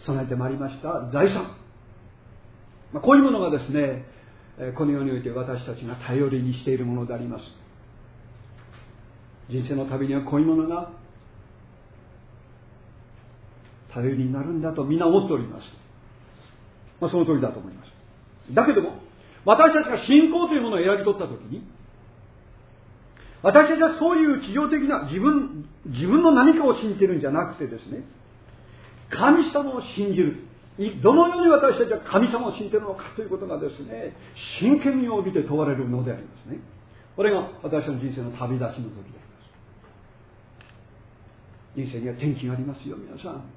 備えてまいりました財産、こういうものがですね、この世において私たちが頼りにしているものであります。人生の旅にはこういうものが頼りになるんだとみんな思っております。その通りだと思います。だけども私たちが信仰というものを選び取ったときに、私たちはそういう地上的な自分の何かを信じているんじゃなくてですね、神様を信じる、どのように私たちは神様を信じているのかということがですね、真剣味を帯びて問われるのでありますね。これが私の人生の旅立ちの時であります。人生には転機がありますよ、皆さん。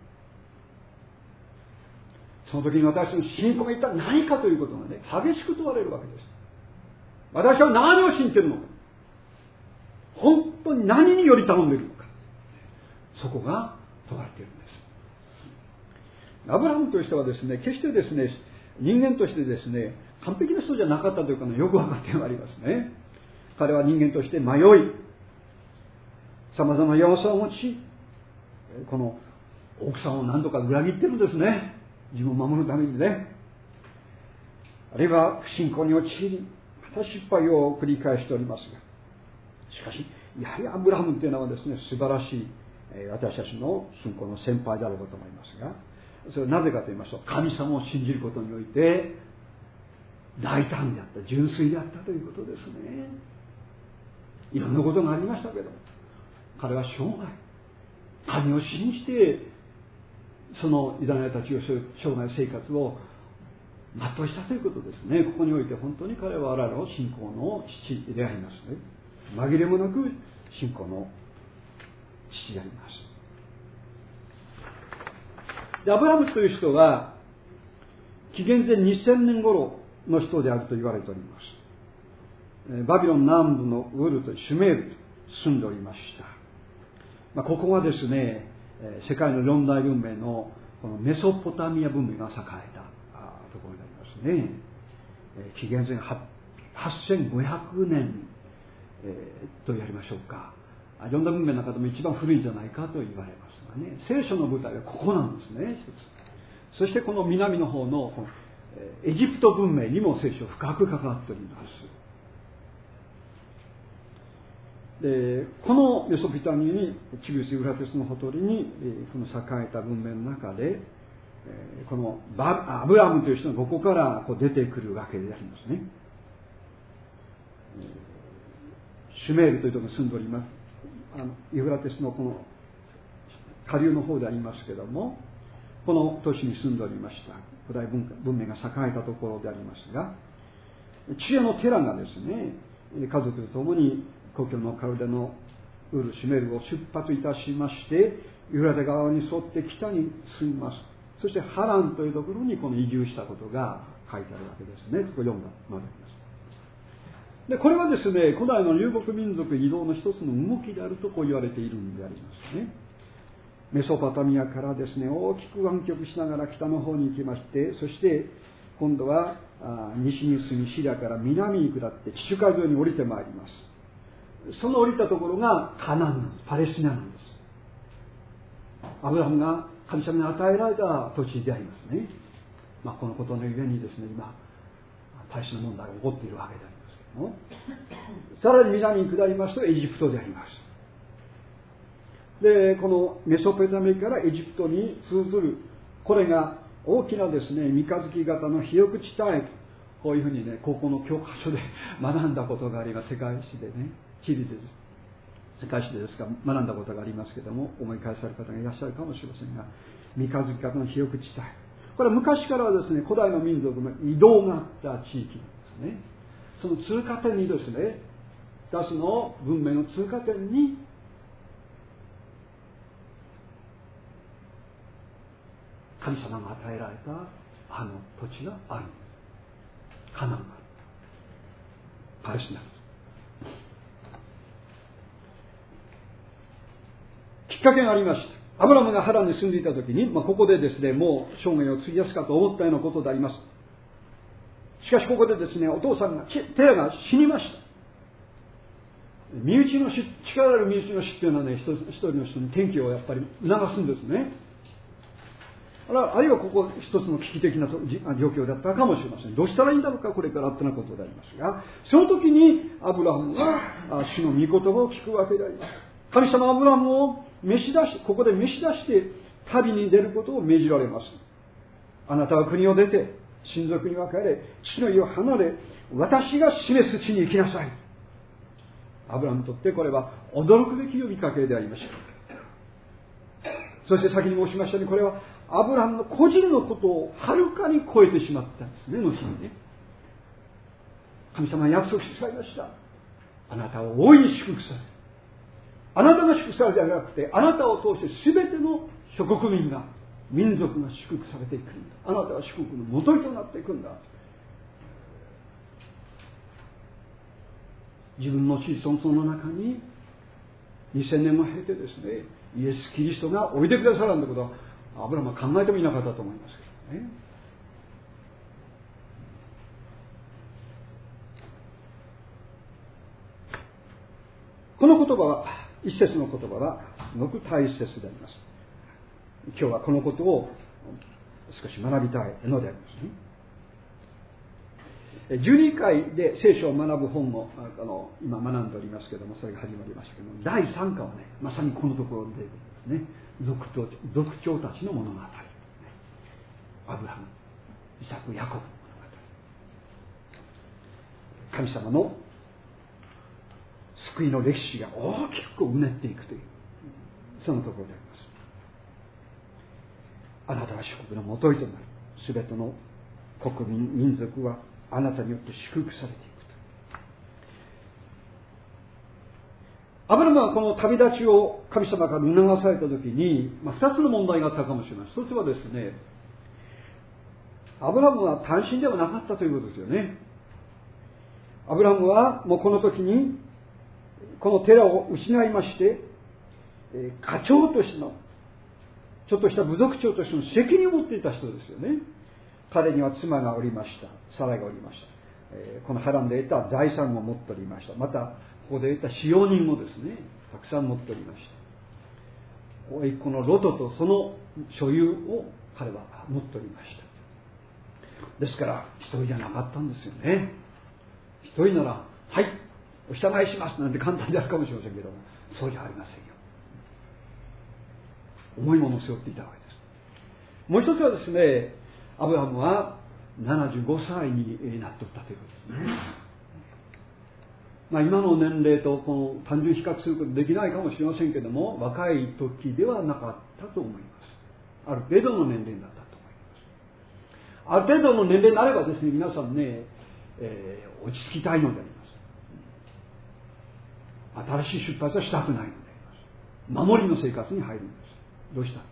その時に私の信仰が一体何かということがね、激しく問われるわけです。私は何を信じているのか、本当に何により頼んでいるのか、そこが問われているんです。アブラハムという人はですね、決してですね、人間としてですね、完璧な人じゃなかったというか、よく分かってまいりますね。彼は人間として迷い、さまざまな弱さを持ち、この奥さんを何度か裏切ってるんですね。自分を守るためにね。あるいは不信仰に陥り、また失敗を繰り返しておりますが、しかしやはりアブラハムというのはですね、素晴らしい私たちの信仰の先輩だろうと思いますが、それはなぜかと言いますと、神様を信じることにおいて大胆であった、純粋であったということですね。いろんなことがありましたけど、彼は生涯神を信じてその委ねたちを生涯生活を全うしたということですね。ここにおいて本当に彼は我々の信仰の父でありますね。紛れもなく信仰の父であります。でアブラハムという人は紀元前2000年頃の人であると言われております。バビロン南部のウルとシュメールと住んでおりました。ここはですね、世界の四大文明のこのメソポタミア文明が栄えたところでありますね。紀元前8500年、とやりましょうか。四大文明の中でも一番古いんじゃないかと言われますがね、聖書の舞台はここなんですね、一つ。そしてこの南の方のエジプト文明にも聖書深く関わっております。でこのメソポタミアにチビウス・ユーフラテスのほとりにこの栄えた文明の中でこのアブラハムという人がここから出てくるわけでありますね。シュメールというところに住んでおります。ユーフラテスのこの下流の方でありますけれども、この都市に住んでおりました古代文明が栄えたところでありますが、父親のテラがですね、家族と共に故郷のカルデのウル・シュメールを出発いたしまして、ユーフラテ川に沿って北に進みます。そしてハランというところにこの移住したことが書いてあるわけですね。ここ読んだまであります。でこれはですね、古代の遊牧民族移動の一つの動きであるとこう言われているんでありますね。メソポタミアからですね、大きく湾曲しながら北の方に行きまして、そして今度は西に進みシリアから南に下って地中海沿いに降りてまいります。その降りたところがカナンなんです。パレスチナなんです。アブラハムが神様に与えられた土地でありますね。このことのゆえにですね、今パレスチナ問題が起こっているわけでありますけども、さらに南に下りますとエジプトであります。でこのメソポタミアからエジプトに通ずる、これが大きなですね三日月型の肥沃地帯、こういうふうにね、高校の教科書で学んだことがあります。世界史でね、地理で世界史でですか学んだことがありますけども、思い返される方がいらっしゃるかもしれませんが、三日月型の肥沃地帯、これは昔からはですね、古代の民族の移動があった地域なんですね。その通過点にですね、2つの文明の通過点に神様が与えられたあの土地があるんです。カナンがある、パレスチナです。きっかけがありました。アブラムがハランに住んでいた時に、ここでですね、もう生涯を費やすかと思ったようなことであります。しかしここでですね、お父さんがテラが死にました。身内の死、力ある身内の死っていうのはね、一人の人に転機をやっぱり促すんですね。 あるいはここ一つの危機的な状況だったかもしれません。どうしたらいいんだろうか、これからってなことでありますが、その時にアブラハムが主の御言葉を聞くわけであります。神様はアブラハムをここで召し出して旅に出ることを命じられます。あなたは国を出て親族に分かれ、父の家を離れ、私が示す地に行きなさい。アブラハムにとってこれは驚くべき呼びかけでありました。そして先に申しましたように、これはアブラハムの個人のことをはるかに超えてしまったんですね、後にね。神様は約束してくださいました。あなたを大いに祝福される。あなたが祝福されるのではなくて、あなたを通して全ての諸国民が、民族が祝福されていくんだ。あなたは祝福の元となっていくんだ。自分の子孫の中に2000年を経てですね、イエス・キリストがおいでくださるなんてことはアブラハムは考えてもいなかったと思いますけどね。この言葉は、一節の言葉はすごく大切であります。今日はこのことを少し学びたいのでありますね。12回で聖書を学ぶ本を今学んでおりますけども、それが始まりましたけども、第3課はね、まさにこのところに出てくるんですね。族長たちの物語、アブラハム、イサク、ヤコブの物語、神様の救いの歴史が大きくうねっていくという、そのところであります。あなたが祝福のもといとなる。すべての国民、民族はあなたによって祝福されていくと。アブラハムはこの旅立ちを神様から促されたときに、2つの問題があったかもしれません。一つはですね、アブラハムは単身ではなかったということですよね。アブラハムはもうこの時にこの寺を失いまして、家長としてのちょっとした部族長としての責任を持っていた人ですよね。彼には妻がおりました。サライがおりました。このハランで得た財産を持っておりました。またここで得た使用人もですね、たくさん持っておりました。甥っ子のロトとその所有を彼は持っておりました。ですから一人じゃなかったんですよね。一人ならはいお従いしますなんて簡単であるかもしれませんけども、そうじゃありませんよ。重いものを背負っていたわけです。もう一つはですね、アブラハムは75歳になっていったということですね。今の年齢とこの単純比較することできないかもしれませんけども、若い時ではなかったと思います。ある程度の年齢になったと思います。ある程度の年齢になればですね、皆さんね、落ち着きたいのであります。新しい出発はしたくないのであります。守りの生活に入るんです。どうしたって。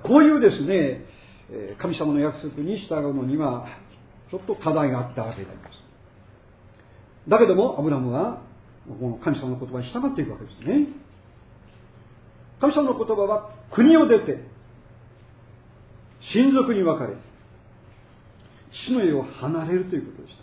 こういうですね、神様の約束に従うのにはちょっと課題があったわけであります。だけどもアブラハムはこの神様の言葉に従っていくわけですね。神様の言葉は国を出て親族に分かれ父の家を離れるということでした。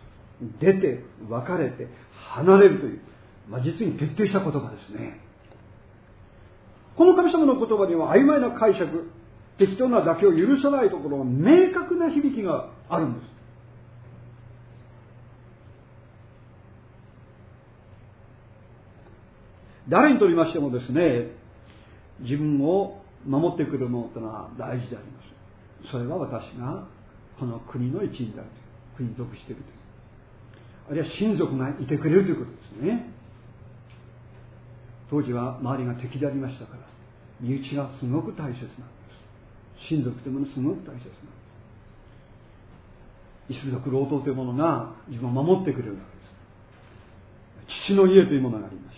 出て別れて離れるという、実に徹底した言葉ですね。この神様の言葉には曖昧な解釈、適当なだけを許さないところの明確な響きがあるんです。誰にとりましてもですね、自分を守ってくれるものというのは大事であります。それは私がこの国の一員であるという、国に属しているという、あるいは親族がいてくれるということですね。当時は周りが敵でありましたから、身内がすごく大切なんです。親族というものすごく大切なんです。一族老頭というものが自分を守ってくれるわけです。父の家というものがありました。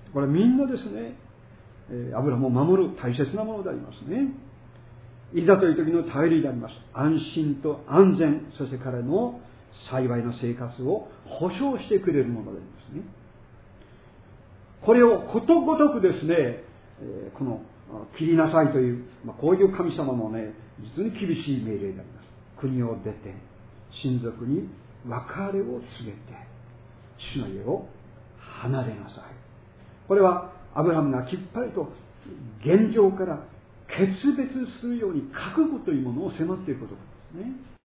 これはみんなですね、アブラハムを守る大切なものでありますね。いざという時の頼りであります。安心と安全、そして彼の幸いな生活を保証してくれるものでありますね。これをことごとくですね、この切りなさいという、こういう神様のね、実に厳しい命令であります。国を出て親族に別れを告げて父の家を離れなさい。これはアブラハムがきっぱりと現状から決別するように覚悟というものを迫っていることなんですね。